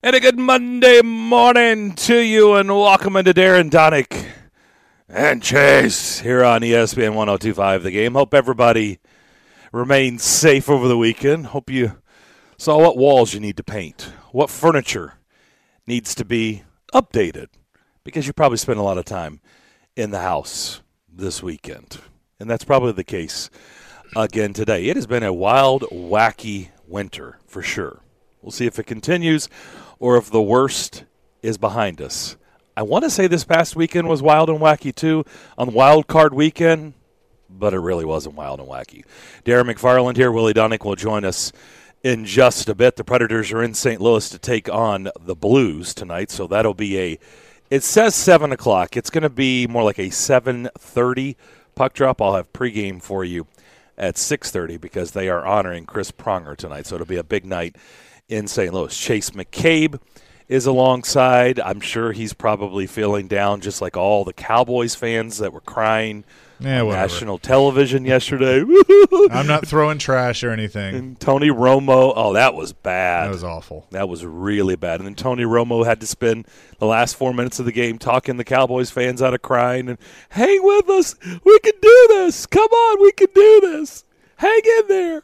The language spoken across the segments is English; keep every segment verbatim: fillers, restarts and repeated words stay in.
And a good Monday morning to you, and welcome into Darren Donick and Chase here on E S P N one oh two point five The Game. Hope everybody remained safe over the weekend. Hope you saw what walls you need to paint, what furniture needs to be updated, because you probably spent a lot of time in the house this weekend. And that's probably the case again today. It has been a wild, wacky winter for sure. We'll see if it continues or if the worst is behind us. I want to say this past weekend was wild and wacky too on Wild Card Weekend, but it really wasn't wild and wacky. Darren McFarland here. Willie Donick will join us in just a bit. The Predators are in Saint Louis to take on the Blues tonight, so that'll be a, it says seven o'clock. It's going to be more like a seven thirty puck drop. I'll have pregame for you at six thirty because they are honoring Chris Pronger tonight, so it'll be a big night in Saint Louis. Chase McCabe is alongside. I'm sure he's probably feeling down just like all the Cowboys fans that were crying yeah, on whatever. national television yesterday. I'm not throwing trash or anything. And Tony Romo, oh, that was bad. That was awful. That was really bad. And then Tony Romo had to spend the last four minutes of the game talking the Cowboys fans out of crying and, hang with us. We can do this. Come on, we can do this. Hang in there.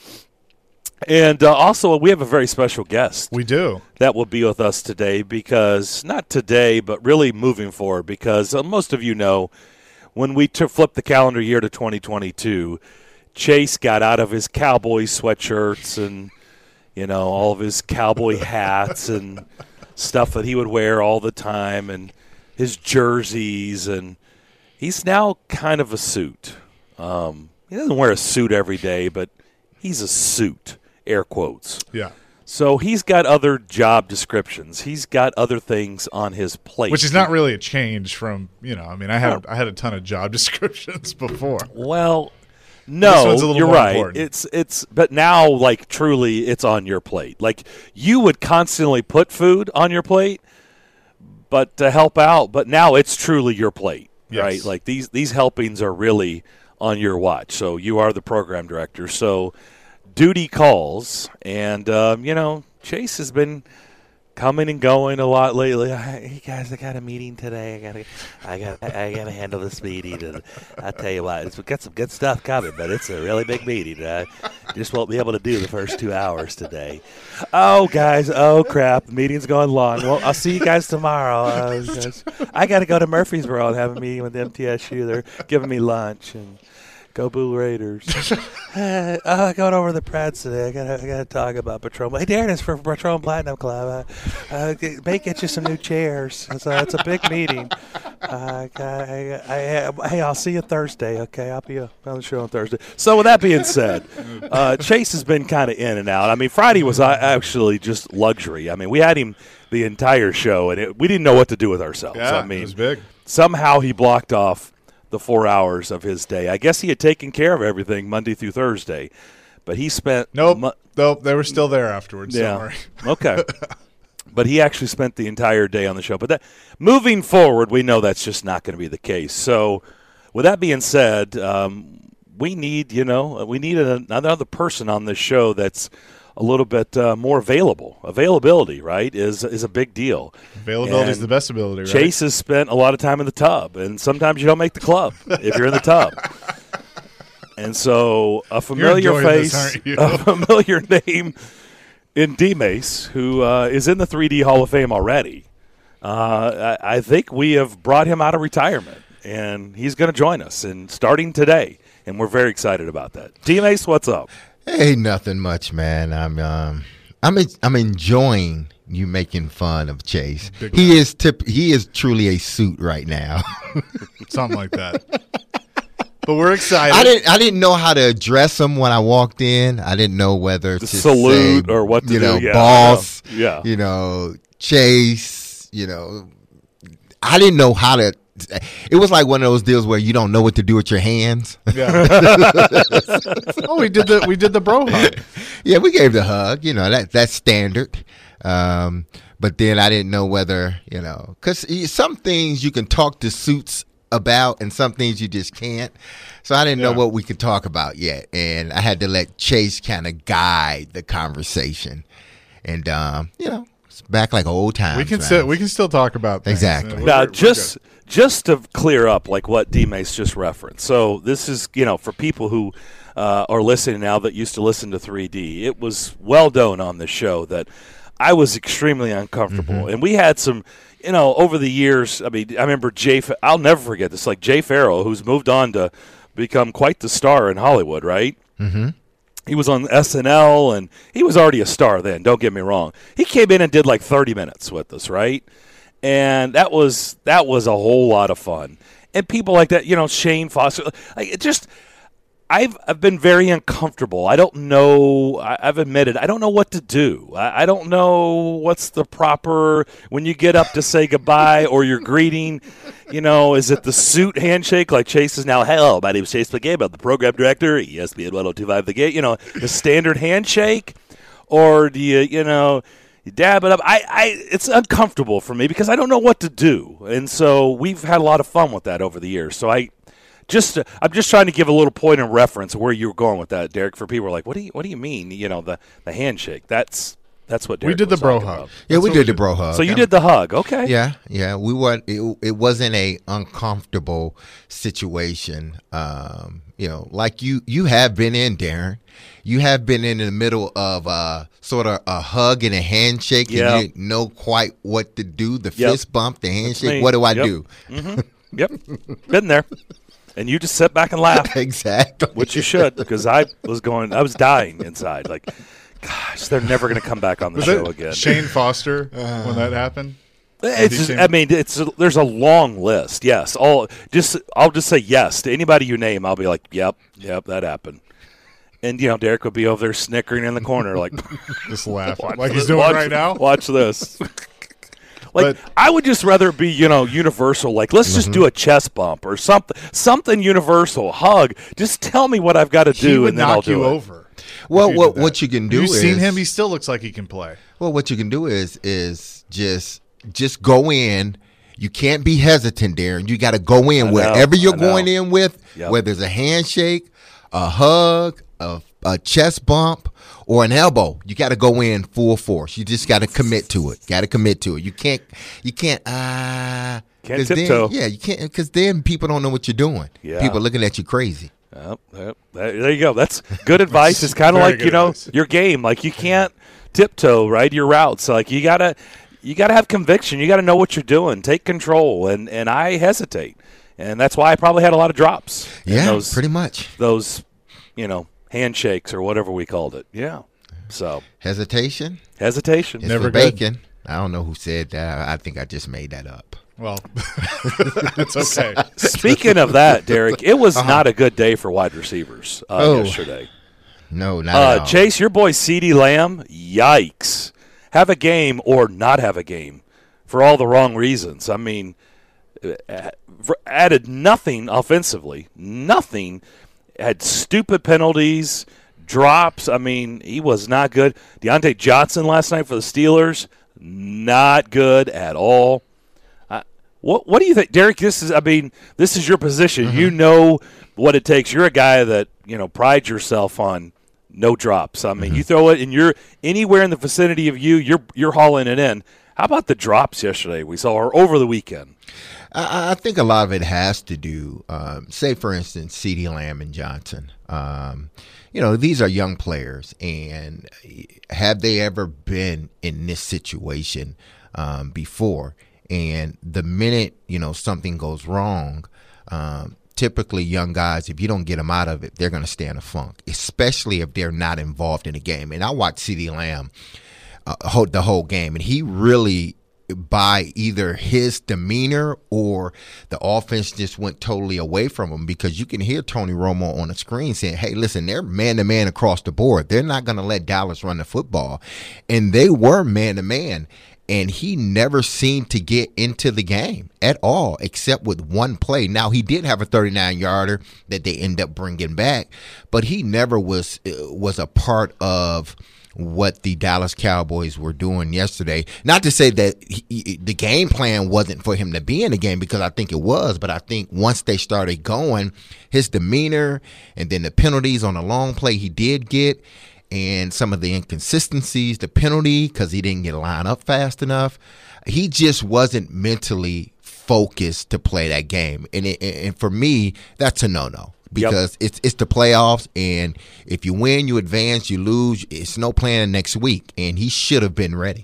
And uh, also, we have a very special guest. We do. That will be with us today because, not today, but really moving forward, because uh, most of you know when we t- flipped the calendar year to twenty twenty-two, Chase got out of his cowboy sweatshirts and, you know, all of his cowboy hats and stuff that he would wear all the time and his jerseys, and he's now kind of a suit. Um, he doesn't wear a suit every day, but he's a suit. Air quotes. Yeah. So he's got other job descriptions. He's got other things on his plate. Which is not really a change from, you know, I mean, I had I had a ton of job descriptions before. Well, This no, one's a little you're more right. important. It's it's but now like truly it's on your plate. Like you would constantly put food on your plate but to help out, but now it's truly your plate, Yes. right? Like these these helpings are really on your watch. So you are the program director. So duty calls, and um, you know, Chase has been coming and going a lot lately. Hey guys, I got a meeting today. I gotta, I got, I gotta handle this meeting, and I tell you what, it's got some good stuff coming, but it's a really big meeting. I just won't be able to do the first two hours today. Oh guys, oh crap, the meeting's going long. Well, I'll see you guys tomorrow. Uh, guys, I got to go to Murfreesboro and have a meeting with M T S U. They're giving me lunch and. Go Blue Raiders. uh, uh, going over to the Preds today. I got I got to talk about Patron. Hey, Darren, it's for Patron Platinum Club. Uh, uh, get, may get you some new chairs. It's, uh, it's a big meeting. Uh, I, I, I, hey, I'll see you Thursday, okay? I'll be on the show on Thursday. So with that being said, uh, Chase has been kind of in and out. I mean, Friday was uh, actually just luxury. I mean, we had him the entire show, and it, we didn't know what to do with ourselves. Yeah, I mean, it was big. Somehow he blocked off the four hours of his day. I guess he had taken care of everything Monday through Thursday, but he spent Nope. Mo- nope. They were still there afterwards. yeah. Don't worry. Okay. But he actually spent the entire day on the show. But that, moving forward, we know that's just not going to be the case. So with that being said, um, we need, you know, we need a, another person on this show that's a little bit uh, more available. Availability, right, is is a big deal. Availability is And the best ability, right? Chase has spent a lot of time in the tub, and sometimes you don't make the club if you're in the tub. And so a familiar enjoying this, face, aren't you? a familiar name in D-Mace, who uh, is in the three D Hall of Fame already. Uh, I, I think we have brought him out of retirement, and he's going to join us, and starting today, and we're very excited about that. D-Mace, what's up? Hey, nothing much, man. I'm um, I'm I'm enjoying you making fun of Chase. Big he is tip. He is truly a suit right now. Something like that. But we're excited. I didn't I didn't know how to address him when I walked in. I didn't know whether To to salute say, or what to you do. know, Yeah, boss. I know. Yeah. You know, Chase. You know, I didn't know how to. It was like one of those deals where you don't know what to do with your hands. Yeah. oh, we did the we did the bro hug. Yeah, we gave the hug. You know, that that's standard. Um, but then I didn't know whether, you know, because some things you can talk to suits about and some things you just can't. So I didn't Yeah. know what we could talk about yet. And I had to let Chase kind of guide the conversation. And, um, you know, It's back like old times. We can man. still we can still talk about things. Exactly. We're- Now, we're- we're just good. just to clear up, like what D Mace just referenced. So this is, you know, for people who uh, are listening now that used to listen to three D. It was well known on the show that I was extremely uncomfortable, Mm-hmm. and we had some, you know, over the years. I mean, I remember Jay. I'll never forget this. Like Jay Farrell, who's moved on to become quite the star in Hollywood, right? Mm-hmm. He was on S N L, and he was already a star then, don't get me wrong. He came in and did like thirty minutes with us, right? And that was that was a whole lot of fun. And people like that, you know, Shane Foster, like it just I've I've been very uncomfortable. I don't know. I, I've admitted I don't know what to do. I, I don't know what's the proper when you get up to say goodbye or you're greeting. You know, is it the suit handshake like Chase is now? Hello, my name is Chase McGabe. I'm the program director, E S P N one oh two five The Game. You know, the standard handshake, or do you you know? You dab it up. I, I, it's uncomfortable for me because I don't know what to do, and so we've had a lot of fun with that over the years. So I, just, I'm just trying to give a little point of reference where you were going with that, Derek. For people who are like, what do you, what do you mean? You know, the, the handshake. That's that's what Derek we did the was bro talking hug. about. Yeah, That's we what did the bro hug. So you did the hug, okay? Yeah, yeah. We weren't. It, it wasn't a uncomfortable situation. Um, you know, like you, you have been in, Darren. You have been in the middle of uh, sort of a hug and a handshake, Yeah. and you didn't know quite what to do. The Yep. fist bump, the me. handshake. What do I Yep. do? Mm-hmm. Yep, been there, and you just sit back and laugh, Exactly. which you should, because I was going, I was dying inside. Like, gosh, they're never going to come back on the Was show that again. Shane Foster when that happened? It's just, I mean, it's there's a long list. Yes, all just I'll just say yes to anybody you name. I'll be like, yep, yep, that happened. And you know, Derek would be over there snickering in the corner, like Just laughing watch like he's this- doing watch- right now. Watch this. Like But- I would just rather be, you know, universal. Like let's just do a chest bump or something, something universal. Hug. Just tell me what I've got to He do, would and then knock I'll do you it. over. Well, if you what did that. what you can do You've is seen him. He still looks like he can play. Well, what you can do is is just just go in. You can't be hesitant, Darren. You got to go in I know, wherever you're I know. going in with, Yep. whether it's a handshake, a hug, a, a chest bump, or an elbow. You got to go in full force. You just got to commit to it. Got to commit to it. You can't. You can't. Uh, Can't 'cause then- tiptoe. yeah, you can't because then people don't know what you're doing. Yeah. People looking at you crazy. Yep, yep. There there you go. That's good advice. It's kind of Very like, good you know, advice. your game. Like you can't tiptoe, right? Your routes. Like you gotta, you gotta have conviction. You gotta know what you're doing. Take control. And and I hesitate, and that's why I probably had a lot of drops. in Yeah, those, pretty much. those, you know, handshakes or whatever we called it. Yeah. So Hesitation hesitation. is Never for good. bacon. I don't know who said that. I think I just made that up. Well, it's okay. Speaking of that, Derek, it was not a good day for wide receivers uh, Oh. yesterday. No, not at Uh, all. Chase, your boy CeeDee Lamb, yikes. Have a game or not have a game for all the wrong reasons. I mean, uh, for- added nothing offensively, nothing. Had stupid penalties, drops. I mean, he was not good. Deontay Johnson last night for the Steelers, not good at all. Uh, what What do you think, Derek? This is, I mean, this is your position. Mm-hmm. You know what it takes. You're a guy that, you know, prides yourself on no drops. I mean, Mm-hmm. you throw it and you're anywhere in the vicinity of you, you're you're hauling it in. How about the drops yesterday we saw, or over the weekend? I, I think a lot of it has to do, um, say, for instance, CeeDee Lamb and Johnson. Um, you know, these are young players, and have they ever been in this situation um, before? And the minute, you know, something goes wrong, um, typically young guys, if you don't get them out of it, they're going to stay in a funk, especially if they're not involved in the game. And I watched CeeDee Lamb uh, whole, the whole game, and he really, by either his demeanor or the offense just went totally away from him, because you can hear Tony Romo on the screen saying, hey, listen, they're man-to-man across the board. They're not going to let Dallas run the football. And they were man-to-man. And he never seemed to get into the game at all, except with one play. Now, he did have a thirty-nine-yarder that they end up bringing back, but he never was was a part of what the Dallas Cowboys were doing yesterday. Not to say that he, the game plan wasn't for him to be in the game, because I think it was, but I think once they started going, his demeanor and then the penalties on the long play he did get, and some of the inconsistencies, the penalty because he didn't get a line up fast enough. He just wasn't mentally focused to play that game. And it, and for me, that's a no-no. Because yep. it's it's the playoffs, and if you win, you advance. You lose, it's no plan next week. And he should have been ready.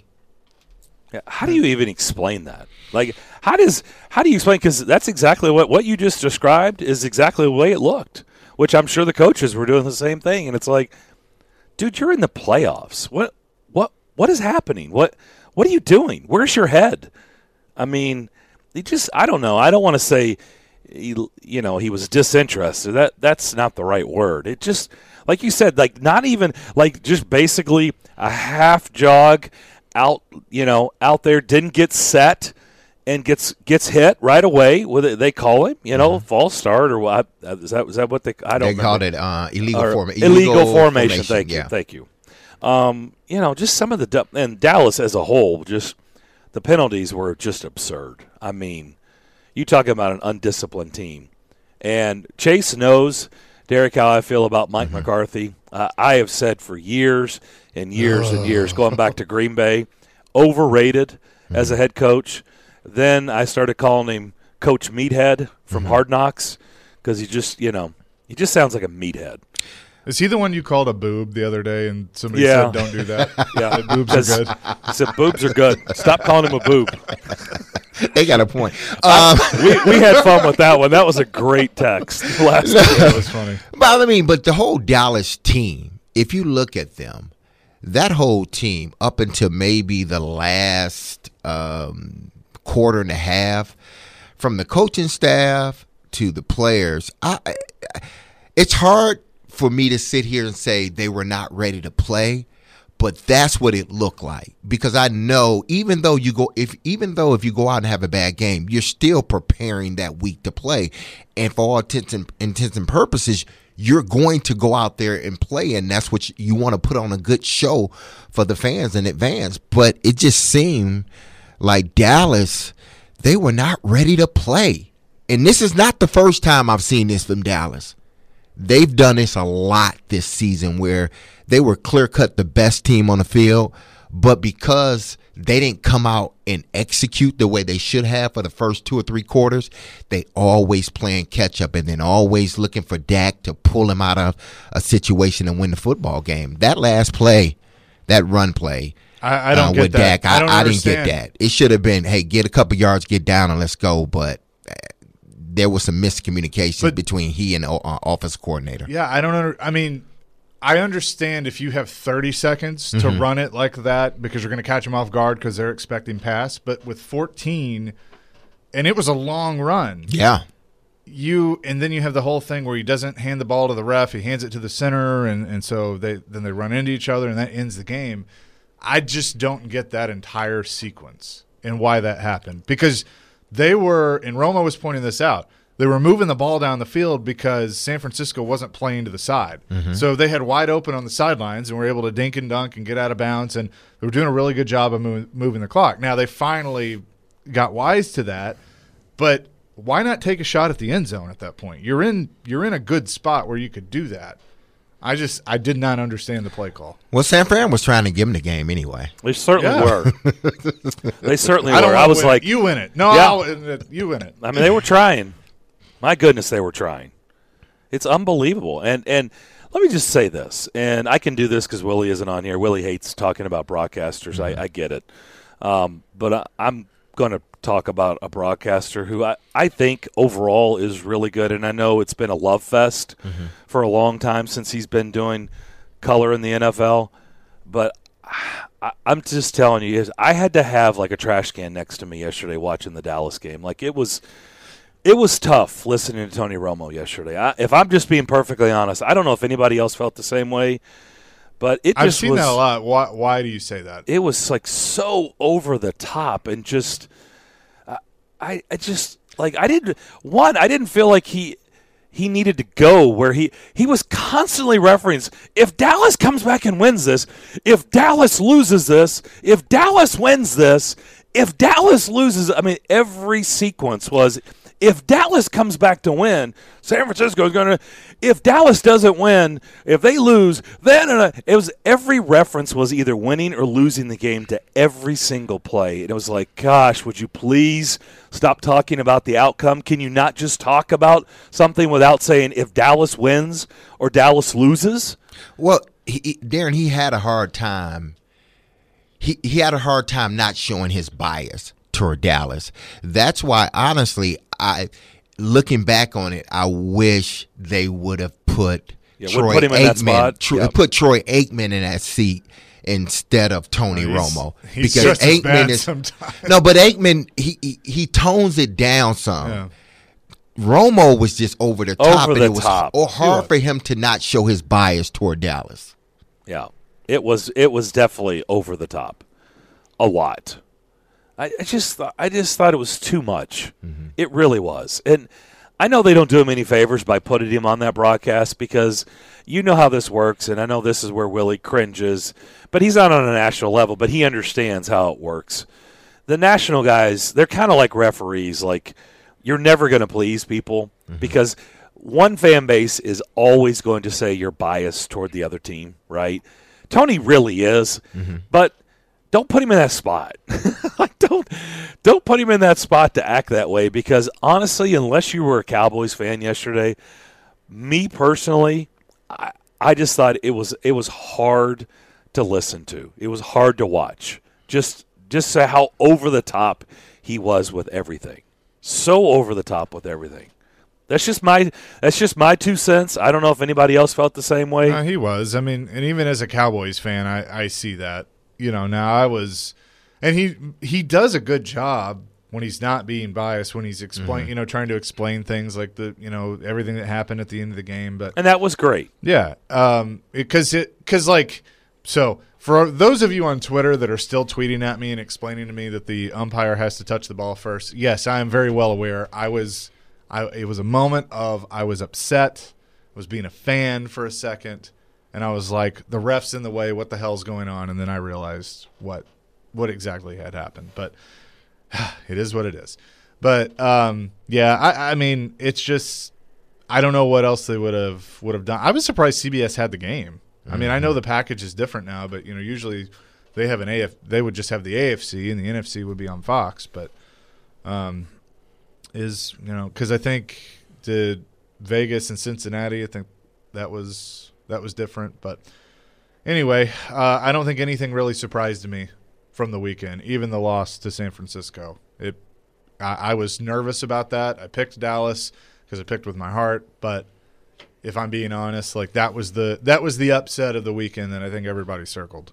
How do you even explain that? Like, how does how do you explain? Because that's exactly what what you just described is exactly the way it looked. Which I'm sure the coaches were doing the same thing. And it's like, dude, you're in the playoffs. What what what is happening? What what are you doing? Where's your head? I mean, he just I don't know. I don't want to say. He, you know, he was disinterested. That that's not the right word. It just, like you said, like not even like just basically a half jog out. You know, out there didn't get set and gets gets hit right away. With it, they call him, you know, mm-hmm. false start or what? Is that is that what they? I don't. They remember. called it uh, illegal, form- illegal, illegal formation. formation. Thank yeah. you, thank you. Um, you know, just some of the and Dallas as a whole, just the penalties were just absurd. I mean. You talk about an undisciplined team. And Chase knows, Derek, how I feel about Mike mm-hmm. McCarthy. Uh, I have said for years and years oh. and years, going back to Green Bay, overrated mm-hmm. as a head coach. Then I started calling him Coach Meathead from mm-hmm. Hard Knocks because he just, you know, he just sounds like a meathead. Is he the one you called a boob the other day and somebody yeah. said don't do that? yeah. Said boobs are good. He said boobs are good. Stop calling him a boob. They got a point. Um, we, we had fun with that one. That was a great text last week. That was funny. But I mean, but the whole Dallas team, if you look at them, that whole team up until maybe the last um, quarter and a half, from the coaching staff to the players, I, I, it's hard for me to sit here and say they were not ready to play, but that's what it looked like. Because I know even though you go if even though if you go out and have a bad game, you're still preparing that week to play. And for all intents and, intents and purposes, you're going to go out there and play, and that's what you, you want to put on a good show for the fans in advance. But it just seemed like Dallas, they were not ready to play. And this is not the first time I've seen this from Dallas. They've done this a lot this season where they were clear-cut the best team on the field, but because they didn't come out and execute the way they should have for the first two or three quarters, they always playing catch-up and then always looking for Dak to pull him out of a situation and win the football game. That last play, that run play, I, I don't uh, get with that. Dak, I, I, don't I didn't get that. It should have been, hey, get a couple yards, get down, and let's go, but there was some miscommunication but, between he and the uh, offensive coordinator. Yeah, I don't under, I mean, I understand if you have thirty seconds to mm-hmm. run it like that because you're going to catch them off guard because they're expecting pass. But with fourteen, and it was a long run. Yeah. You and then you have the whole thing where he doesn't hand the ball to the ref. He hands it to the center, and, and so they then they run into each other, and that ends the game. I just don't get that entire sequence and why that happened because – they were, and Romo was pointing this out, they were moving the ball down the field because San Francisco wasn't playing to the side. Mm-hmm. So they had wide open on the sidelines and were able to dink and dunk and get out of bounds, and they were doing a really good job of moving, moving the clock. Now, they finally got wise to that, but why not take a shot at the end zone at that point? You're in you're in a good spot where you could do that. I just I did not understand the play call. Well, San Fran was trying to give him the game anyway. They certainly yeah. were. They certainly I were. I was like, it. "You win it." No, yeah. I'll win it. You win it. I mean, they were trying. My goodness, they were trying. It's unbelievable. And and let me just say this, and I can do this because Willie isn't on here. Willie hates talking about broadcasters. Mm-hmm. I, I get it, um, but I, I'm going to talk about a broadcaster who I, I think overall is really good, and I know it's been a love fest mm-hmm. for a long time since he's been doing color in the N F L, but I, I'm just telling you, I had to have like a trash can next to me yesterday watching the Dallas game. Like it was it was tough listening to Tony Romo yesterday. I, if I'm just being perfectly honest, I don't know if anybody else felt the same way, but it just I've seen was, that a lot. Why, why do you say that? It was like so over the top and just I, I just like I didn't one I didn't feel like he he needed to go where he he was constantly referencing if Dallas comes back and wins this, if Dallas loses this, if Dallas wins this, if Dallas loses. I mean, every sequence was If Dallas comes back to win, San Francisco is going to – if Dallas doesn't win, if they lose, then uh, it was every reference was either winning or losing the game to every single play. And it was like, gosh, would you please stop talking about the outcome? Can you not just talk about something without saying if Dallas wins or Dallas loses? Well, he, he- Darren, he had a hard time. He he had a hard time not showing his bias toward Dallas. That's why, honestly, I looking back on it, I wish they would have put Yeah, Troy wouldn't put him in that Aikman, spot. Tro- Yep. put Troy Aikman in that seat instead of Tony He's- Romo, he's because just as bad Aikman is sometimes. no, but Aikman he, he he tones it down some. Yeah. Romo was just over the top, Over and the it was top. h- hard Yeah. for him to not show his bias toward Dallas. Yeah, it was it was definitely over the top, a lot. I, I just th- I just thought it was too much. Mm-hmm. It really was, and I know they don't do him any favors by putting him on that broadcast because you know how this works, and I know this is where Willie cringes, but he's not on a national level, but he understands how it works. The national guys, they're kind of like referees, like you're never going to please people Mm-hmm. because one fan base is always going to say you're biased toward the other team, right? Tony really is, Mm-hmm. but don't put him in that spot. Like, don't don't put him in that spot to act that way because honestly, unless you were a Cowboys fan yesterday, me personally, I, I just thought it was it was hard to listen to. It was hard to watch. Just just say how over the top he was with everything. So over the top with everything. That's just my that's just my two cents. I don't know if anybody else felt the same way. Uh, he was. I mean, and even as a Cowboys fan, I, I see that. You know, now I was, and he he does a good job when he's not being biased, when he's explain, Mm-hmm. you know, trying to explain things like the, you know, everything that happened at the end of the game. But And that was great. yeah, um, because it because like so for those of you on Twitter that are still tweeting at me and explaining to me that the umpire has to touch the ball first, yes, I am very well aware. I was, I it was a moment of I was upset, was being a fan for a second. And I was like, the ref's in the way. What the hell's going on? And then I realized what what exactly had happened. But it is what it is. But um, yeah, I, I mean, it's just I don't know what else they would have would have done. I was surprised C B S had the game. I mean, I know the package is different now, but you know, usually they have an A F. They would just have the A F C, and the N F C would be on Fox. But um, is you know because I think did Vegas and Cincinnati. I think that was. That was different, but anyway, uh, I don't think anything really surprised me from the weekend, even the loss to San Francisco. It, I, I was nervous about that. I picked Dallas because I picked with my heart, but if I'm being honest, like that was the that was the upset of the weekend that I think everybody circled.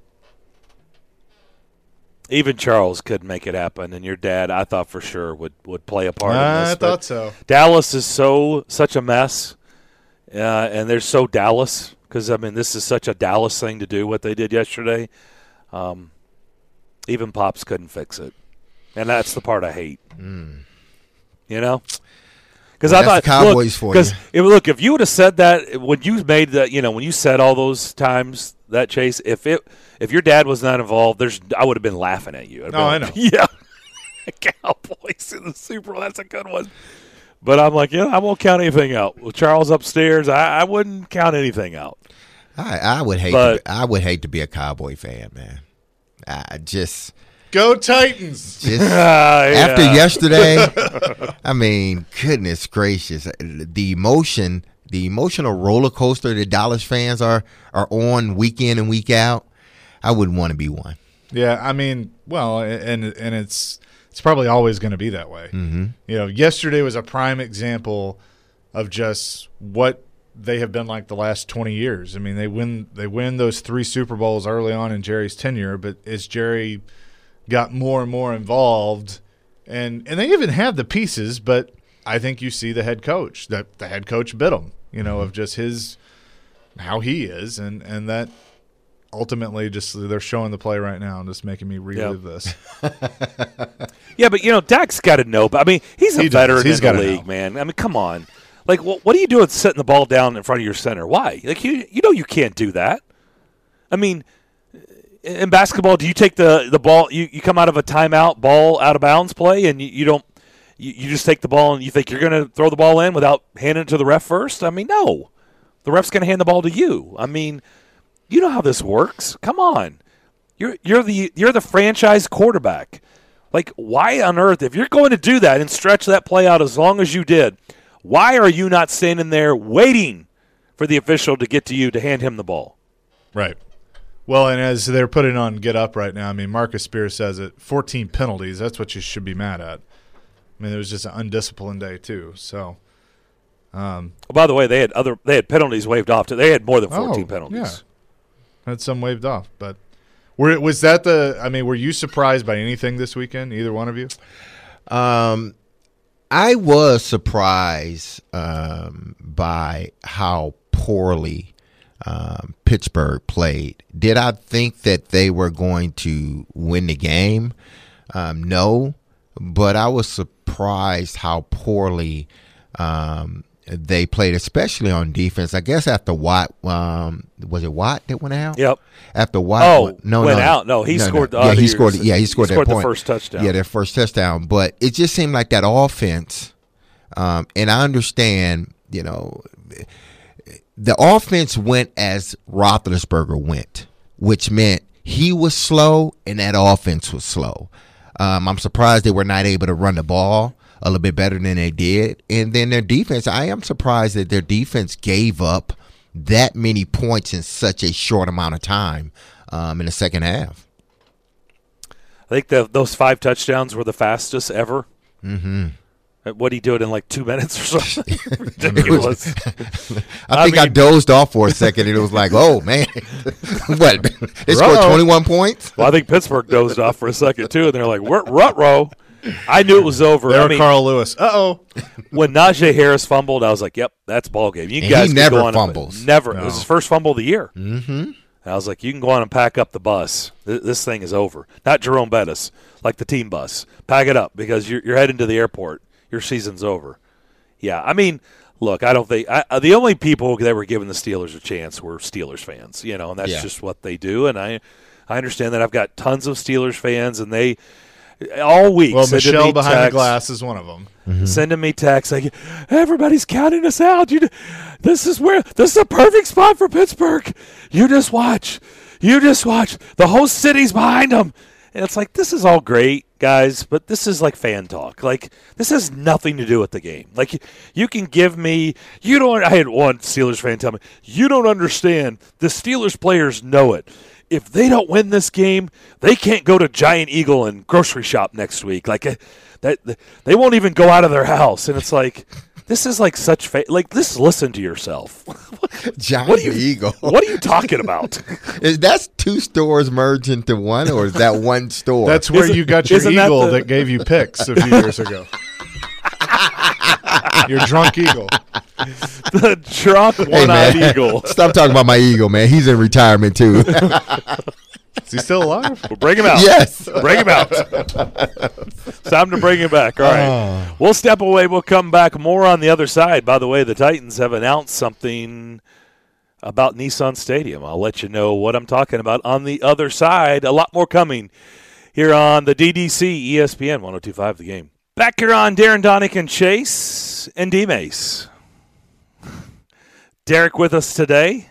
Even Charles couldn't make it happen, and your dad, I thought for sure would, would play a part in I this. but thought so. Dallas is so such a mess, uh, and they're so Dallas. Because, I mean, this is such a Dallas thing to do, what they did yesterday. Um, even Pops couldn't fix it. And that's the part I hate. Mm. You know? Because Well, I thought, that's the Cowboys for Because, you. look, if you would have said that, when you made that, you know, when you said all those times, that chase, if it, if your dad was not involved, there's, I would have been laughing at you. I'd No, been I like, know. Yeah. Cowboys in the Super Bowl, that's a good one. But I'm like, yeah, I won't count anything out. With Charles upstairs, I, I wouldn't count anything out. I, I would hate. But- to be, I would hate to be a Cowboy fan, man. I just, Go Titans! just Uh, yeah. after yesterday. I mean, goodness gracious, the emotion, the emotional roller coaster that Dallas fans are are on week in and week out. I wouldn't want to be one. Yeah, I mean, well, and and it's it's probably always going to be that way. Mm-hmm. You know, yesterday was a prime example of just what they have been like the last twenty years. I mean, they win they win those three Super Bowls early on in Jerry's tenure, but as Jerry got more and more involved, and and they even had the pieces, but I think you see the head coach, that the head coach bit him, you know, of just his how he is, and and that ultimately just they're showing the play right now and just making me relive Yep. this. Yeah, but, you know, Dak's got to know. But I mean, he's a He does. veteran He's in gotta the league, know. man. I mean, come on. Like, wh- what are you doing setting the ball down in front of your center? Why? Like, you you know you can't do that. I mean, in basketball, do you take the, the ball, you, you come out of a timeout, ball out of bounds play, and you, you don't You, you just take the ball and you think you're going to throw the ball in without handing it to the ref first? I mean, no. The ref's going to hand the ball to you. I mean, you know how this works. Come on. You're you're the you're the franchise quarterback. Like, why on earth, if you're going to do that and stretch that play out as long as you did, why are you not standing there waiting for the official to get to you to hand him the ball? Right. Well, and as they're putting on Get Up right now, I mean, Marcus Spears says it, fourteen penalties, that's what you should be mad at. I mean, it was just an undisciplined day, too. So, um, oh, by the way, they had other they had penalties waived off. They had more than fourteen oh, penalties. Yeah. Had some waived off. But were, was that the – I mean, were you surprised by anything this weekend, either one of you? Um, I was surprised um, by how poorly um, Pittsburgh played. Did I think that they were going to win the game? Um, no, but I was surprised how poorly um, they played, especially on defense. I guess after Watt, um, was it Watt that went out? Yep. After Watt, Oh, went, no, went no, out. No, he no, scored. No. The Yeah, other he scored. years. Yeah, he scored he that scored point. the first touchdown. Yeah, their first touchdown. But it just seemed like that offense. Um, and I understand, you know, the offense went as Roethlisberger went, which meant he was slow and that offense was slow. Um, I'm surprised they were not able to run the ball a little bit better than they did. And then their defense, I am surprised that their defense gave up that many points in such a short amount of time um, in the second half. I think the, those five touchdowns were the fastest ever. Mm-hmm. What did he do it in like two minutes or something? Ridiculous. I, I think I mean- dozed off for a second and it was like, oh, man. What? They scored Ruh-oh. twenty-one points? Well, I think Pittsburgh dozed off for a second too, and they're like, "We're rut-row." I knew it was over. There I were mean, Carl Lewis. Uh-oh. when Najee Harris fumbled, I was like, "Yep, that's ball game." You And guys he can never go on and- fumbles. never. No. It was his first fumble of the year. Mm-hmm. I was like, "You can go on and pack up the bus. Th- This thing is over." Not Jerome Bettis, like the team bus. Pack it up because you're, you're heading to the airport. Your season's over. Yeah, I mean, look, I don't think I, the only people that were giving the Steelers a chance were Steelers fans, you know, and that's Yeah. just what they do. And I, I understand that. I've got tons of Steelers fans, and they all week Well, sending Michelle me behind texts, the glass is one of them. Mm-hmm. sending me texts like, "Everybody's counting us out. You, this is where this is a perfect spot for Pittsburgh. You just watch. You just watch. The whole city's behind them." And it's like, this is all great, guys, but this is like fan talk. Like, this has nothing to do with the game. Like, you can give me, you don't, I had one Steelers fan tell me, "You don't understand. The Steelers players know it. If they don't win this game, they can't go to Giant Eagle and grocery shop next week. Like, uh, that, they won't even go out of their house." And it's like, this is like such, fa- like, this, listen to yourself. Giant What are you- Eagle. What are you talking about? Is that two stores merged into one, or is that one store? That's where Isn't- you got your isn't that eagle the- that, gave you picks a few years ago. Your drunk eagle. The drunk Hey, one-eyed man. eagle. Stop talking about my eagle, man. He's in retirement too. Is he still alive? We'll bring him out. Yes. Bring him out. It's time to bring him back. All right. Oh. We'll step away. We'll come back more on the other side. By the way, the Titans have announced something about Nissan Stadium. I'll let you know what I'm talking about on the other side. A lot more coming here on the D D C E S P N one oh two point five The Game. Back here on Darren Donick and Chase and D-Mace. Derek with us today.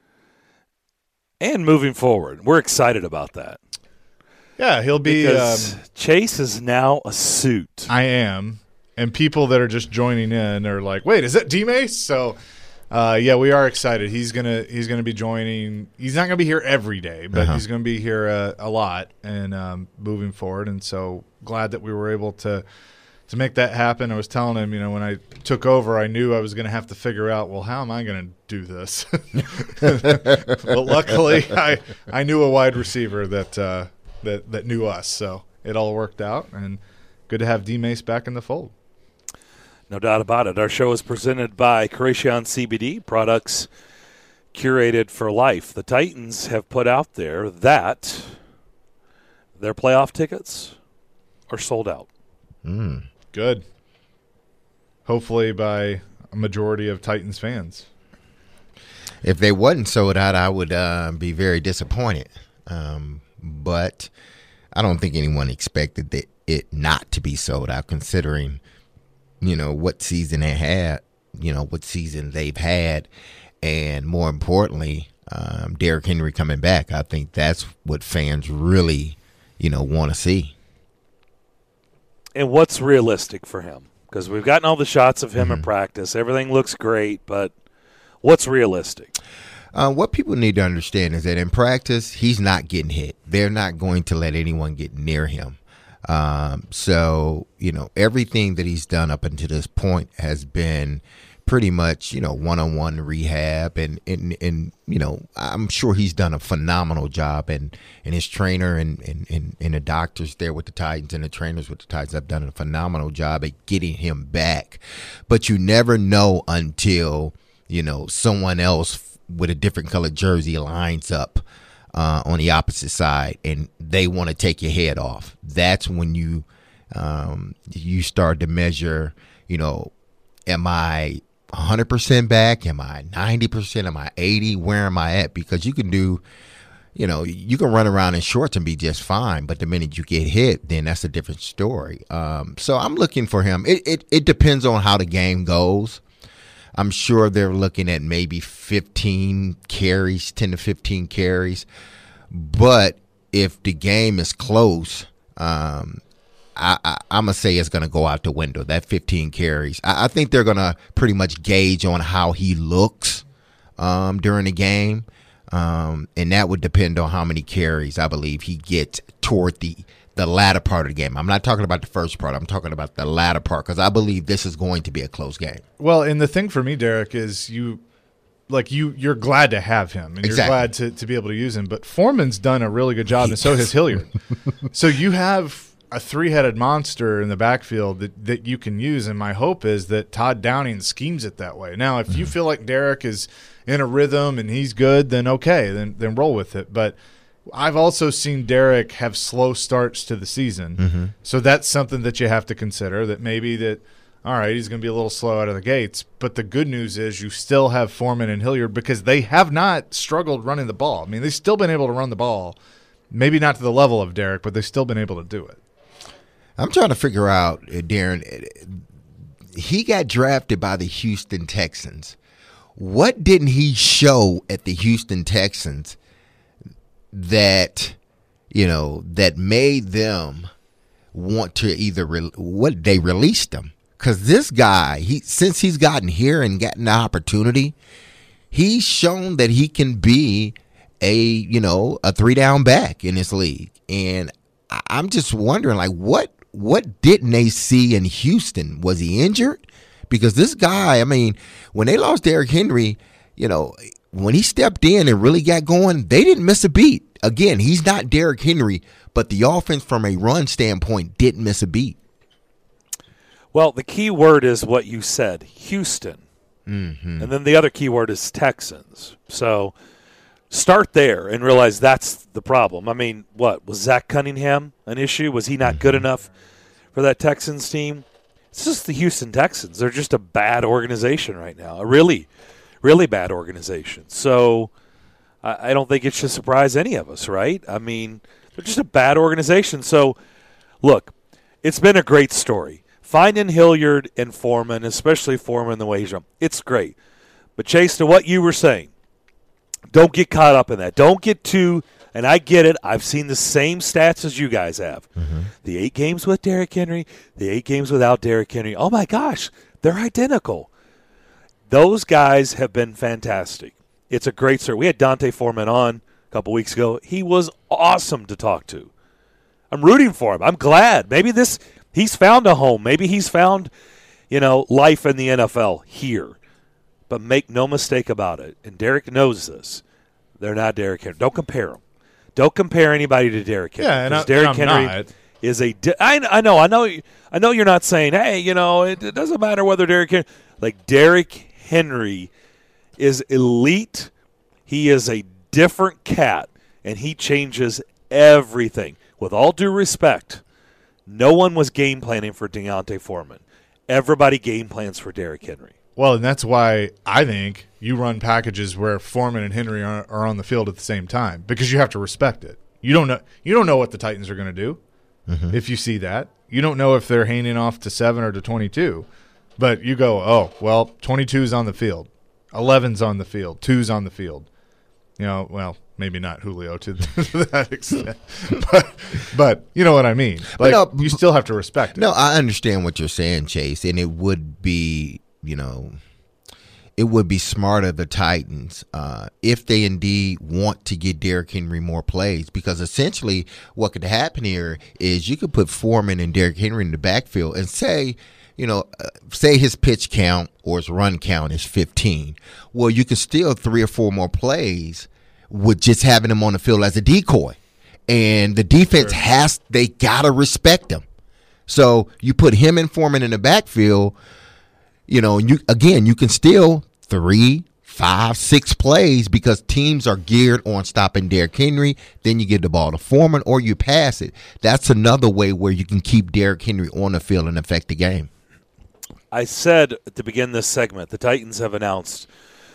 And moving forward, we're excited about that. Yeah, he'll be. Because Um, Chase is now a suit. I am. And people that are just joining in are like, wait, is that D-Mace? So, uh, yeah, we are excited. He's gonna he's gonna be joining. He's not gonna be here every day, but Uh-huh. he's gonna be here uh, a lot and um, moving forward. And so glad that we were able to to make that happen. I was telling him, you know, when I took over, I knew I was going to have to figure out, well, how am I going to do this? But luckily, I I knew a wide receiver that uh, that that knew us, so it all worked out. And good to have D-Mace back in the fold. No doubt about it. Our show is presented by Creation C B D, products curated for life. The Titans have put out there that their playoff tickets are sold out. Mm. Good. Hopefully by a majority of Titans fans. If they wasn't sold out, I would uh, be very disappointed. Um, but I don't think anyone expected that it not to be sold out, considering, you know, what season they had, you know, what season they've had, and more importantly, um, Derrick Henry coming back. I think that's what fans really, you know, want to see. And what's realistic for him? Because we've gotten all the shots of him Mm-hmm. in practice. Everything looks great, but what's realistic? Uh, what people need to understand is that in practice, he's not getting hit. They're not going to let anyone get near him. Um, so, you know, everything that he's done up until this point has been pretty much, you know, one-on-one rehab. And, and, and you know, I'm sure he's done a phenomenal job. And, and his trainer and, and, and, and the doctors there with the Titans and the trainers with the Titans have done a phenomenal job at getting him back. But you never know until, you know, someone else with a different colored jersey lines up uh, on the opposite side, and they want to take your head off. That's when you um, you start to measure, you know, am I one hundred percent back? Am I ninety percent? Am I eighty? Where am I at? Because you can do, you know, you can run around in shorts and be just fine, but the minute you get hit, then that's a different story. Um, so I'm looking for him. It, it it depends on how the game goes. I'm sure they're looking at maybe fifteen carries, ten to fifteen carries. But if the game is close, um, I, I, I'm going to say it's going to go out the window, that fifteen carries. I, I think they're going to pretty much gauge on how he looks um, during the game. Um, and that would depend on how many carries I believe he gets toward the the latter part of the game. I'm not talking about the first part. I'm talking about the latter part, because I believe this is going to be a close game. Well, and the thing for me, Derek, is you like you you're glad to have him, and you're Exactly. glad to, to be able to use him. But Foreman's done a really good job, and so has Hilliard. So you have a three-headed monster in the backfield that, that you can use, and my hope is that Todd Downing schemes it that way. Now, if mm-hmm. you feel like Derek is in a rhythm and he's good, then okay, then then roll with it. But I've also seen Derek have slow starts to the season. Mm-hmm. So that's something that you have to consider, that maybe that, all right, he's going to be a little slow out of the gates. But the good news is you still have Foreman and Hilliard, because they have not struggled running the ball. I mean, they've still been able to run the ball, maybe not to the level of Derek, but they've still been able to do it. I'm trying to figure out, uh, Darren, he got drafted by the Houston Texans. What didn't he show at the Houston Texans that, you know, that made them want to either re- what they released him? Because this guy, he since he's gotten here and gotten the opportunity, he's shown that he can be a, you know, a three down back in this league. And I- I'm just wondering, like, what what didn't they see in Houston? Was he injured? Because this guy, I mean, when they lost Derrick Henry, you know, when he stepped in and really got going, they didn't miss a beat. Again, he's not Derrick Henry, but the offense from a run standpoint didn't miss a beat. Well, the key word is what you said, Houston. Mm-hmm. And then the other key word is Texans. So start there and realize that's the problem. I mean, what, was Zach Cunningham an issue? Was he not good enough for that Texans team? It's just the Houston Texans. They're just a bad organization right now, a really, really bad organization. So I, I don't think it should surprise any of us, right? I mean, they're just a bad organization. So, look, it's been a great story. Finding Hilliard and Foreman, especially Foreman the way he's run, it's great. But, Chase, to what you were saying, don't get caught up in that. Don't get too – and I get it. I've seen the same stats as you guys have. Mm-hmm. The eight games with Derrick Henry, the eight games without Derrick Henry. Oh, my gosh, they're identical. Those guys have been fantastic. It's a great story. We had Dante Foreman on a couple weeks ago. He was awesome to talk to. I'm rooting for him. I'm glad. Maybe this – he's found a home. Maybe he's found, you know, life in the N F L here. But make no mistake about it, and Derrick knows this, they're not Derrick Henry. Don't compare them. Don't compare anybody to Derrick Henry. Yeah, and, I, Derrick and I'm Henry not. is a. Di- I, I know, I know, I know. You're not saying, hey, you know, it, it doesn't matter whether Derrick Henry. Like Derrick Henry is elite. He is a different cat, and he changes everything. With all due respect, no one was game planning for Deontay Foreman. Everybody game plans for Derrick Henry. Well, and that's why I think you run packages where Foreman and Henry are, are on the field at the same time, because you have to respect it. You don't know you don't know what the Titans are going to do. mm-hmm. if you see that. You don't know if they're handing off to seven or to twenty-two, but you go, oh, well, twenty-two's on the field, eleven's on the field, two's on the field. You know, well, maybe not Julio to, to that extent, but, but you know what I mean. Like, no, you still have to respect it. No, I understand what you're saying, Chase, and it would be, you know, it would be smart of the Titans uh, if they indeed want to get Derrick Henry more plays, because essentially what could happen here is you could put Foreman and Derrick Henry in the backfield and say, you know, uh, say his pitch count or his run count is fifteen. Well, you can steal three or four more plays with just having him on the field as a decoy. And the defense sure. has, they got to respect him. So you put him and Foreman in the backfield, you know, you again, you can steal three, five, six plays because teams are geared on stopping Derrick Henry. Then you give the ball to Foreman or you pass it. That's another way where you can keep Derrick Henry on the field and affect the game. I said to begin this segment, the Titans have announced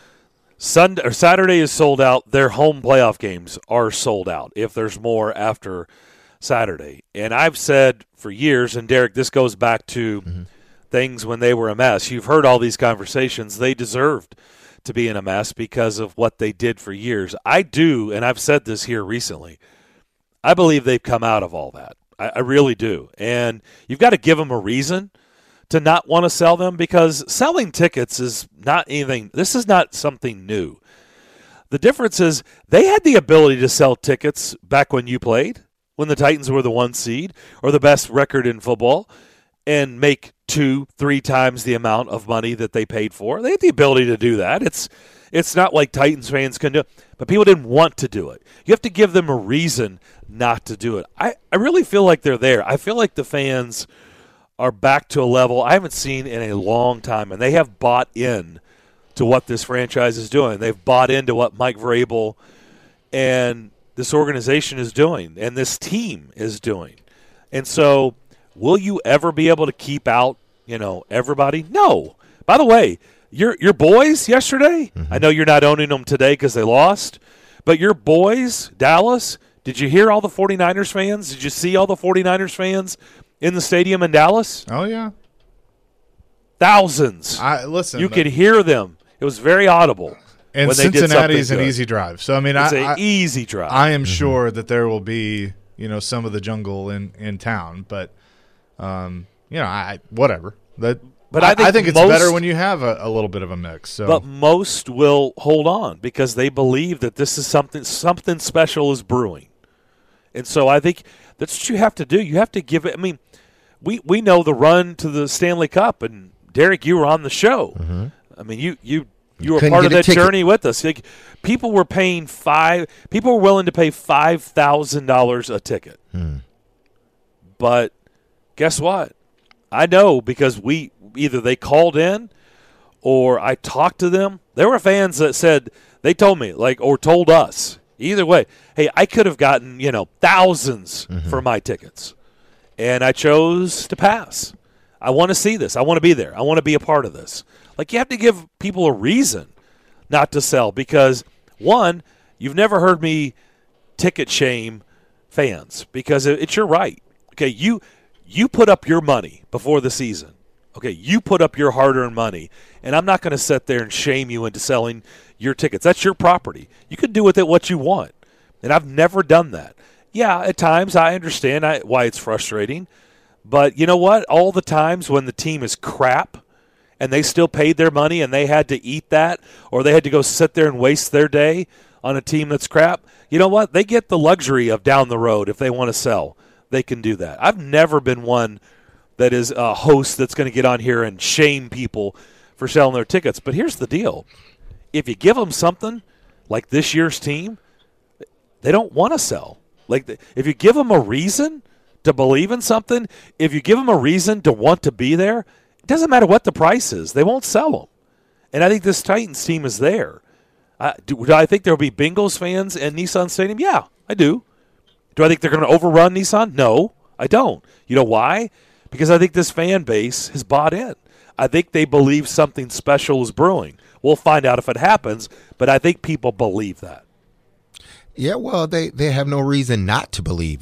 Sunday or Saturday is sold out. Their home playoff games are sold out if there's more after Saturday. And I've said for years, and Derek, this goes back to mm-hmm. things when they were a mess. You've heard all these conversations. They deserved to be in a mess because of what they did for years. I do, and I've said this here recently, I believe they've come out of all that. I, I really do. And you've got to give them a reason to not want to sell them, because selling tickets is not anything. This is not something new. The difference is they had the ability to sell tickets back when you played, when the Titans were the one seed or the best record in football, and make two, three times the amount of money that they paid for. They had the ability to do that. It's it's not like Titans fans can do it, but people didn't want to do it. You have to give them a reason not to do it. I, I really feel like they're there. I feel like the fans are back to a level I haven't seen in a long time, and they have bought in to what this franchise is doing. They've bought into what Mike Vrabel and this organization is doing and this team is doing. And so will you ever be able to keep out, you know, everybody? No. By the way, your your boys yesterday, mm-hmm. I know you're not owning them today because they lost, but your boys, Dallas, did you hear all the 49ers fans? Did you see all the 49ers fans in the stadium in Dallas? Oh, yeah. Thousands. I listen. You could hear them. It was very audible. And when Cincinnati's they did an easy drive. So, I mean, it's I, an easy drive. I am mm-hmm. sure that there will be, you know, some of the jungle in, in town. But, um, you know, I whatever. That, but I, I think, I think it's most, better when you have a, a little bit of a mix. So. But most will hold on because they believe that this is something something special is brewing. And so I think that's what you have to do. You have to give it. I mean, we, we know the run to the Stanley Cup, and Derek, you were on the show. Mm-hmm. I mean, you you you were part of that journey with us. Like, people were paying five. People were willing to pay five thousand dollars a ticket. Hmm. But guess what? I know because we either they called in or I talked to them. There were fans that said they told me like or told us either way. Hey, I could have gotten you know thousands mm-hmm. for my tickets, and I chose to pass. I want to see this. I want to be there. I want to be a part of this. Like, you have to give people a reason not to sell because, one, you've never heard me ticket shame fans because it's your right. Okay, you you put up your money before the season. Okay, you put up your hard-earned money, and I'm not going to sit there and shame you into selling your tickets. That's your property. You can do with it what you want, and I've never done that. Yeah, at times I understand I, why it's frustrating, but you know what? All the times when the team is crap and they still paid their money and they had to eat that or they had to go sit there and waste their day on a team that's crap, you know what? They get the luxury of down the road if they want to sell. They can do that. I've never been one that is a host that's going to get on here and shame people for selling their tickets. But here's the deal. If you give them something like this year's team, they don't want to sell. Like, if you give them a reason to believe in something, if you give them a reason to want to be there, it doesn't matter what the price is. They won't sell them. And I think this Titans team is there. Uh, do, do I think there will be Bengals fans in Nissan Stadium? Yeah, I do. Do I think they're going to overrun Nissan? No, I don't. You know why? Because I think this fan base has bought in. I think they believe something special is brewing. We'll find out if it happens, but I think people believe that. Yeah, well, they, they have no reason not to believe it.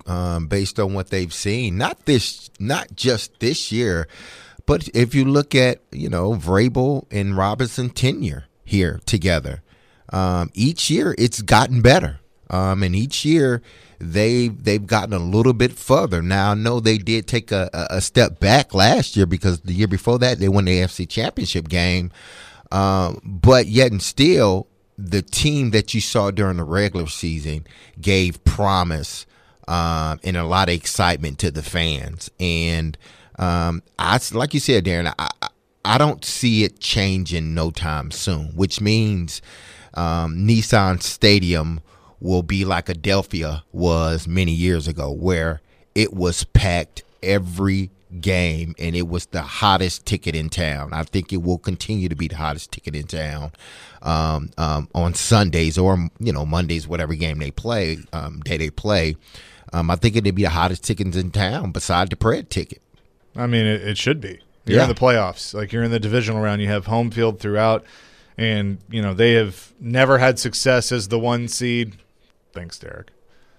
um, based on what they've seen. Not this, not just this year, but if you look at, you know, Vrabel and Robinson tenure here together, um, each year it's gotten better. Um, and each year they they've gotten a little bit further. Now I know they did take a, a step back last year because the year before that they won the A F C Championship game. Um, but yet and still, the team that you saw during the regular season gave promise um, and a lot of excitement to the fans. And um, I, like you said, Darren, I, I don't see it changing no time soon, which means um, Nissan Stadium will be like Adelphia was many years ago, where it was packed every game and it was the hottest ticket in town. I think it will continue to be the hottest ticket in town um, um, on Sundays or, you know, Mondays, whatever game they play, um, day they play. Um, I think it'd be the hottest tickets in town beside the Pred ticket. I mean, it, it should be. You're Yeah. in the playoffs. Like, you're in the divisional round. You have home field throughout. And, you know, they have never had success as the one seed. Thanks, Derek.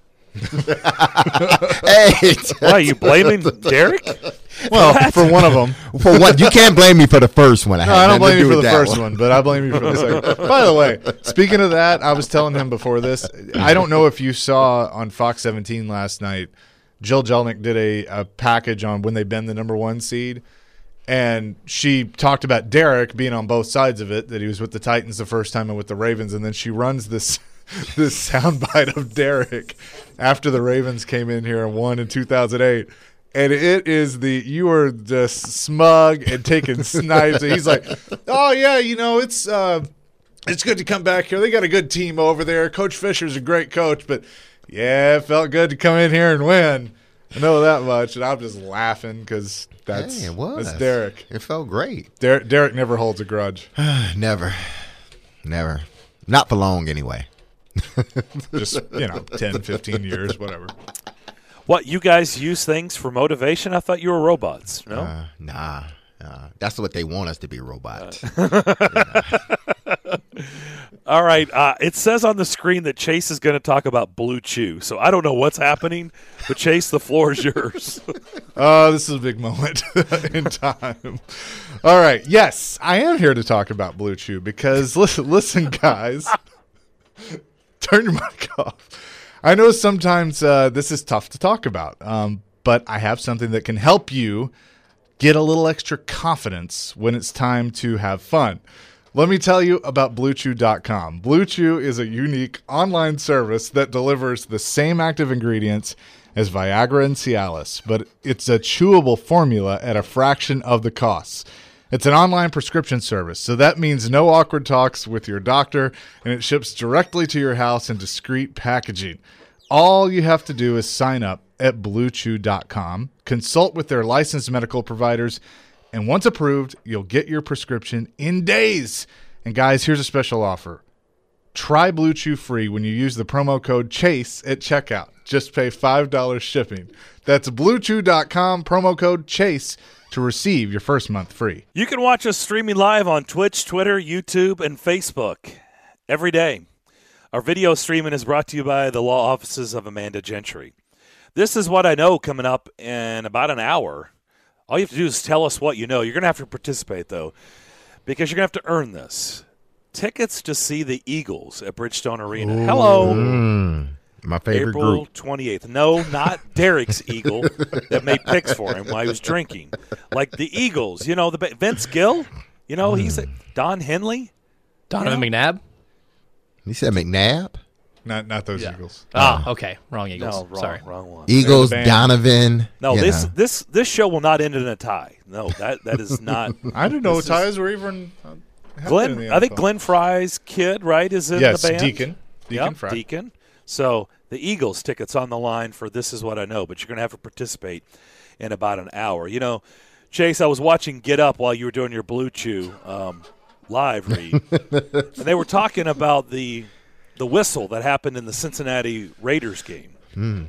Hey, Why are you blaming Derek? Well, for one of them. for what? You can't blame me for the first one. I, No, had I don't nothing to blame you do for the with that first one. but I blame you for the second. By the way, speaking of that, I was telling him before this, I don't know if you saw on Fox seventeen last night, Jill Jelnick did a, a package on when they've been the number one seed, and she talked about Derek being on both sides of it, that he was with the Titans the first time and with the Ravens, and then she runs this this soundbite of Derek after the Ravens came in here and won in two thousand eight. And it is the, you are just smug and taking snipes. And he's like, oh, yeah, you know, it's uh, it's good to come back here. They got a good team over there. Coach Fisher's a great coach. But, yeah, it felt good to come in here and win. I know that much. And I'm just laughing because that's, Hey, it was. that's Derek. It felt great. Derek. Derek never holds a grudge. Never. Never. Not for long, anyway. Just, you know, ten, fifteen years, whatever. What, you guys use things for motivation? I thought you were robots. No? Uh, nah. Uh, that's what they want us to be, robots. All right. Uh, it says on the screen that Chase is going to talk about Blue Chew. So I don't know what's happening, but Chase, the floor is yours. Oh, this is a big moment in time. All right. Yes, I am here to talk about Blue Chew because, listen, listen, guys, turn your mic off. I know sometimes uh, this is tough to talk about, um, but I have something that can help you get a little extra confidence when it's time to have fun. Let me tell you about Blue Chew dot com. Blue Chew is a unique online service that delivers the same active ingredients as Viagra and Cialis, but it's a chewable formula at a fraction of the costs. It's an online prescription service, so that means no awkward talks with your doctor, and it ships directly to your house in discreet packaging. All you have to do is sign up at Blue Chew dot com, consult with their licensed medical providers, and once approved, you'll get your prescription in days. And guys, here's a special offer. Try Blue Chew free when you use the promo code CHASE at checkout. Just pay five dollars shipping. That's Blue Chew dot com, promo code CHASE, to receive your first month free. You can watch us streaming live on Twitch, Twitter, YouTube, and Facebook every day. Our video streaming is brought to you by the law offices of Amanda Gentry. This is what I know coming up in about an hour. All you have to do is tell us what you know. You're going to have to participate, though, because you're going to have to earn this. Tickets to see the Eagles at Bridgestone Arena. Ooh. Hello. Mm, my favorite April group. twenty-eighth. No, not Derek's Eagle that made picks for him while he was drinking. Like the Eagles, you know, the Vince Gill, you know, he's a, Don Henley. Donovan You know? McNabb? You said McNabb? Not not those Yeah. Eagles. Ah, okay. Wrong Eagles. No, wrong, Sorry. wrong one. Eagles, band. Donovan. No, you this know. this this show will not end in a tie. No, that that is not. I didn't know This is- ties were even uh, happening in Glenn, the I think N F L. Glenn Fry's kid, right, is in Yes, the band. Deacon. Deacon Yep, Fry. Deacon. So the Eagles tickets on the line for This Is What I Know, but you're going to have to participate in about an hour. You know, Chase, I was watching Get Up while you were doing your Blue Chew um, live read, and they were talking about the the whistle that happened in the Cincinnati Raiders game. Hmm.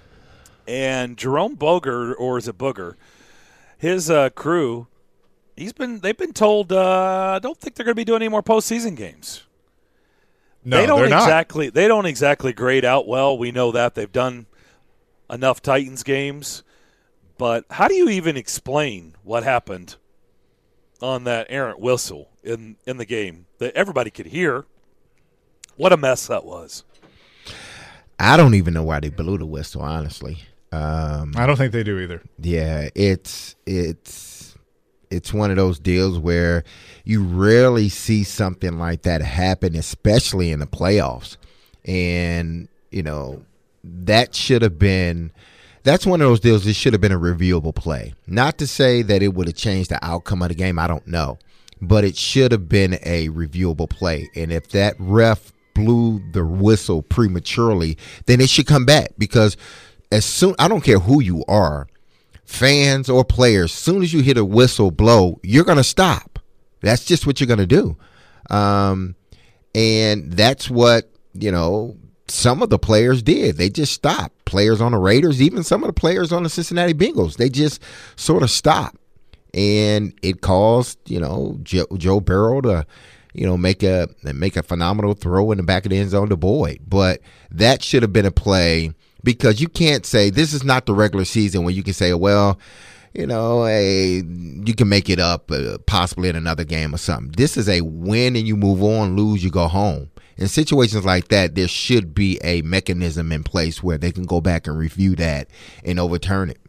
And Jerome Boger, or is it Booger, his uh, crew, he's been they've been told uh, I don't think they're going to be doing any more postseason games. No, they don't they're not. exactly they don't exactly grade out well. We know that they've done enough Titans games, but how do you even explain what happened on that errant whistle in, in the game that everybody could hear? What a mess that was. I don't even know why they blew the whistle, honestly. Um, I don't think they do either. Yeah, it's it's it's one of those deals where you rarely see something like that happen, especially in the playoffs. And, you know, that should have been that's one of those deals that should have been a reviewable play. Not to say that it would have changed the outcome of the game, I don't know. But it should have been a reviewable play. And if that ref blew the whistle prematurely, then it should come back, because as soon, I don't care who you are, fans or players, as soon as you hear the whistle blow, you're going to stop. That's just what you're going to do. Um, and that's what, you know, some of the players did. They just stopped. Players on the Raiders, even some of the players on the Cincinnati Bengals, they just sort of stopped. And it caused, you know, Joe, Joe Burrow to, you know, make a make a phenomenal throw in the back of the end zone to Boyd. But that should have been a play, because you can't say this is not the regular season where you can say, well, you know, hey, you can make it up uh, possibly in another game or something. This is a win and you move on, lose, you go home. In situations like that, there should be a mechanism in place where they can go back and review that and overturn it.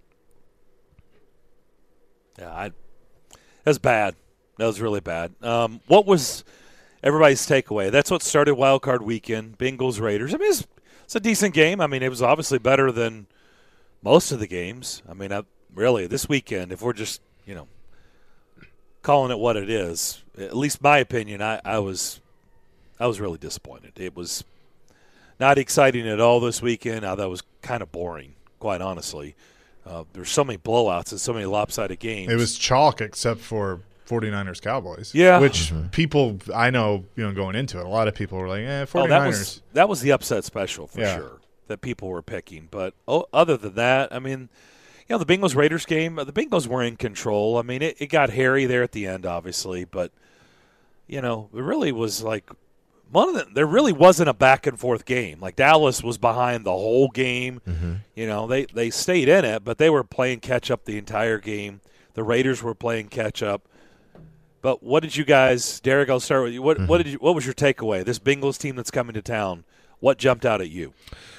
Yeah, I, that's bad. That was really bad. Um, what was everybody's takeaway? That's what started Wild Card Weekend, Bengals Raiders. I mean, it's, it's a decent game. I mean, it was obviously better than most of the games. I mean, I, really, this weekend, if we're just, you know, calling it what it is, at least my opinion, I, I was I was really disappointed. It was not exciting at all this weekend. I thought it was kind of boring, quite honestly. Uh, there's so many blowouts and so many lopsided games. It was chalk except for 49ers Cowboys. Yeah. Which mm-hmm. people, I know, you know, going into it, a lot of people were like, eh, 49ers. Oh, that was, that was the upset special for yeah. sure that people were picking. But oh, other than that, I mean, you know, the Bengals-Raiders game, the Bengals were in control. I mean, it, it got hairy there at the end, obviously. But, you know, it really was like one of the, there really wasn't a back-and-forth game. Like, Dallas was behind the whole game. Mm-hmm. You know, they, they stayed in it, but they were playing catch-up the entire game. The Raiders were playing catch-up. But what did you guys, Derek, I'll start with you. What, mm-hmm. what, did you, what was your takeaway? This Bengals team that's coming to town, what jumped out at you?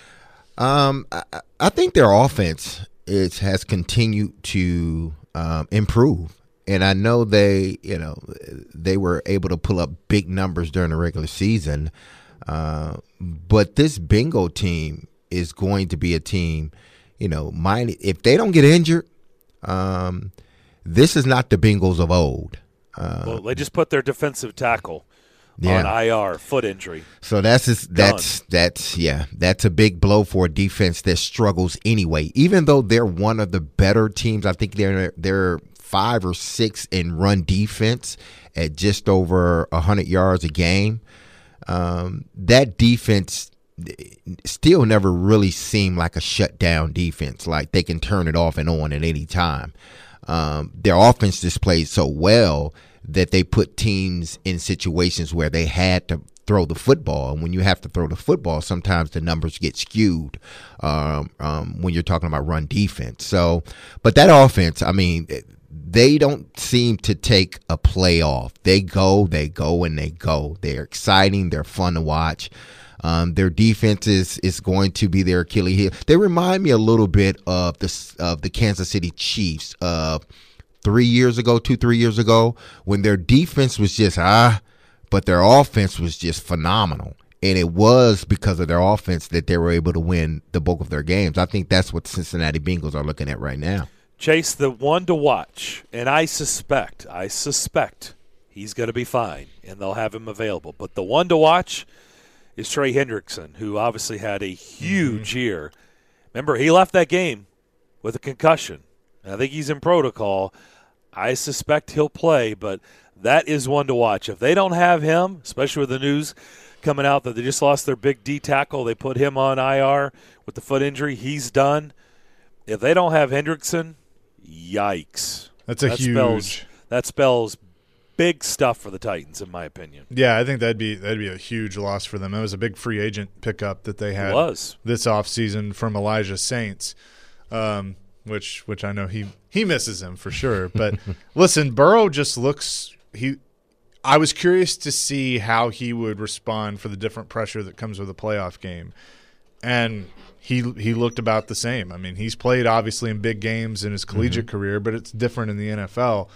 Um, I, I think their offense is, has continued to um, improve. And I know they, you know, they were able to pull up big numbers during the regular season. Uh, but this Bengal team is going to be a team, you know, mind, if they don't get injured, um, this is not the Bengals of old. Uh, well, they just put their defensive tackle yeah. on I R, foot injury. So that's just, that's Done. that's yeah, that's a big blow for a defense that struggles anyway. Even though they're one of the better teams, I think they're they're five or six in run defense at just over a hundred yards a game. Um, that defense still never really seemed like a shutdown defense, like they can turn it off and on at any time. Um, their offense just played so well that they put teams in situations where they had to throw the football. And when you have to throw the football, sometimes the numbers get skewed um, um, when you're talking about run defense. So, but that offense, I mean, they don't seem to take a play off. They go, they go, and they go. They're exciting. They're fun to watch. Um, their defense is, is going to be their Achilles heel. They remind me a little bit of the of the Kansas City Chiefs uh, three years ago, two, three years ago, when their defense was just ah, but their offense was just phenomenal. And it was because of their offense that they were able to win the bulk of their games. I think that's what Cincinnati Bengals are looking at right now. Chase, the one to watch, and I suspect, I suspect he's going to be fine, and they'll have him available. But the one to watch is Trey Hendrickson, who obviously had a huge mm-hmm. year. Remember, he left that game with a concussion. And I think he's in protocol. I suspect he'll play, but that is one to watch. If they don't have him, especially with the news coming out that they just lost their big D tackle, they put him on I R with the foot injury, he's done. If they don't have Hendrickson, yikes. That's a that huge. Spells, that spells big stuff for the Titans, in my opinion. Yeah, I think that'd be that'd be a huge loss for them. It was a big free agent pickup that they had It was. this offseason from Elijah Saints, um, which which I know he he misses him for sure. But listen, Burrow just looks he. I was curious to see how he would respond for the different pressure that comes with a playoff game, and he he looked about the same. I mean, he's played obviously in big games in his collegiate mm-hmm. career, but it's different in the N F L.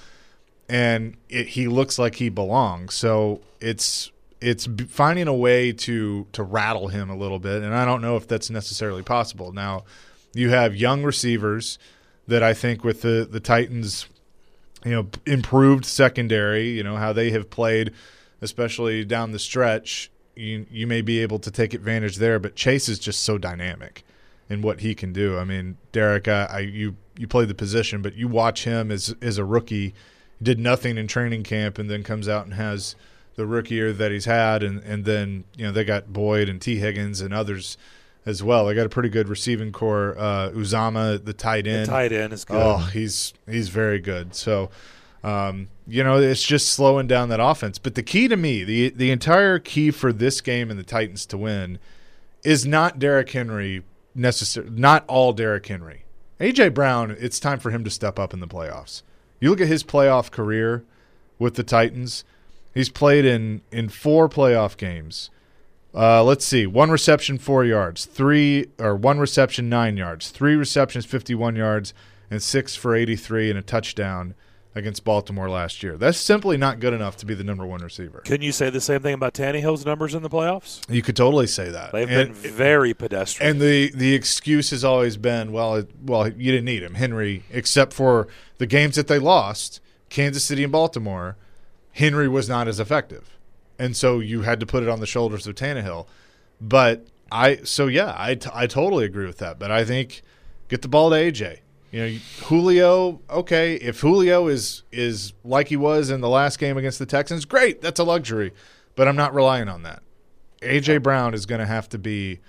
And it, he looks like he belongs. So it's it's finding a way to to rattle him a little bit, and I don't know if that's necessarily possible. Now, you have young receivers that I think with the, the Titans, you know, improved secondary, you know, how they have played, especially down the stretch, you you may be able to take advantage there. But Chase is just so dynamic in what he can do. I mean, Derek, I, I you you played the position, but you watch him as as a rookie. Did nothing in training camp and then comes out and has the rookie year that he's had, and, and then you know they got Boyd and T. Higgins and others as well. They got a pretty good receiving core. Uh, Uzama, the tight end, the tight end is good. Oh, he's he's very good. So, um, you know, it's just slowing down that offense. But the key to me, the the entire key for this game and the Titans to win, is not Derrick Henry necessarily. Not all Derrick Henry. A J. Brown. It's time for him to step up in the playoffs. You look at his playoff career with the Titans, he's played in, in four playoff games. Uh, let's see, one reception, four yards, three or one reception, nine yards, three receptions, fifty-one yards, and six for eighty-three and a touchdown against Baltimore last year. That's simply not good enough to be the number one receiver. Can you say the same thing about Tannehill's numbers in the playoffs? You could totally say that. They've and, been very pedestrian. And the, the excuse has always been, well, it, well, you didn't need him, Henry, except for the games that they lost, Kansas City and Baltimore, Henry was not as effective. And so you had to put it on the shoulders of Tannehill. But I – so, yeah, I, t- I totally agree with that. But I think get the ball to A J. You know, Julio, okay, if Julio is is like he was in the last game against the Texans, great, that's a luxury. But I'm not relying on that. A J. Brown is going to have to be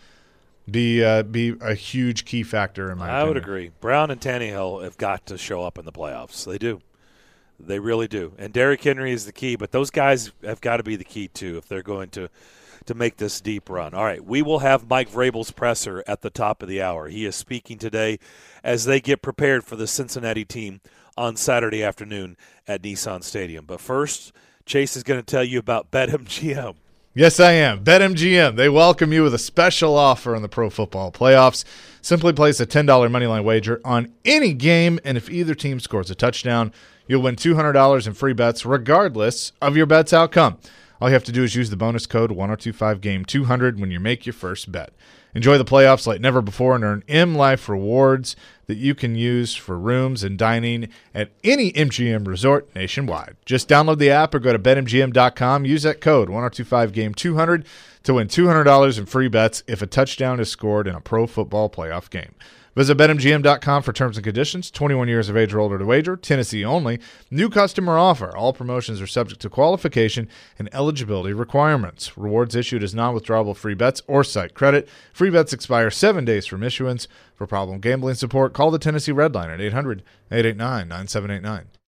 be uh, be a huge key factor in my opinion. I would agree. Brown and Tannehill have got to show up in the playoffs. They do. They really do. And Derrick Henry is the key, but those guys have got to be the key too if they're going to to make this deep run. All right, we will have Mike Vrabel's presser at the top of the hour. He is speaking today as they get prepared for the Cincinnati team on Saturday afternoon at Nissan Stadium. But first, Chase is going to tell you about BetMGM. Yes, I am. BetMGM. They welcome you with a special offer on the Pro Football Playoffs. Simply place a ten dollars moneyline wager on any game, and if either team scores a touchdown, you'll win two hundred dollars in free bets regardless of your bet's outcome. All you have to do is use the bonus code ten twenty-five game two hundred when you make your first bet. Enjoy the playoffs like never before and earn M Life rewards that you can use for rooms and dining at any M G M resort nationwide. Just download the app or go to bet M G M dot com. Use that code ten twenty-five game two hundred to win two hundred dollars in free bets if a touchdown is scored in a pro football playoff game. Visit bet M G M dot com for terms and conditions. twenty-one years of age or older to wager. Tennessee only. New customer offer. All promotions are subject to qualification and eligibility requirements. Rewards issued as non-withdrawable free bets or site credit. Free bets expire seven days from issuance. For problem gambling support, call the Tennessee Red Line at eight hundred eight eight nine nine seven eight nine.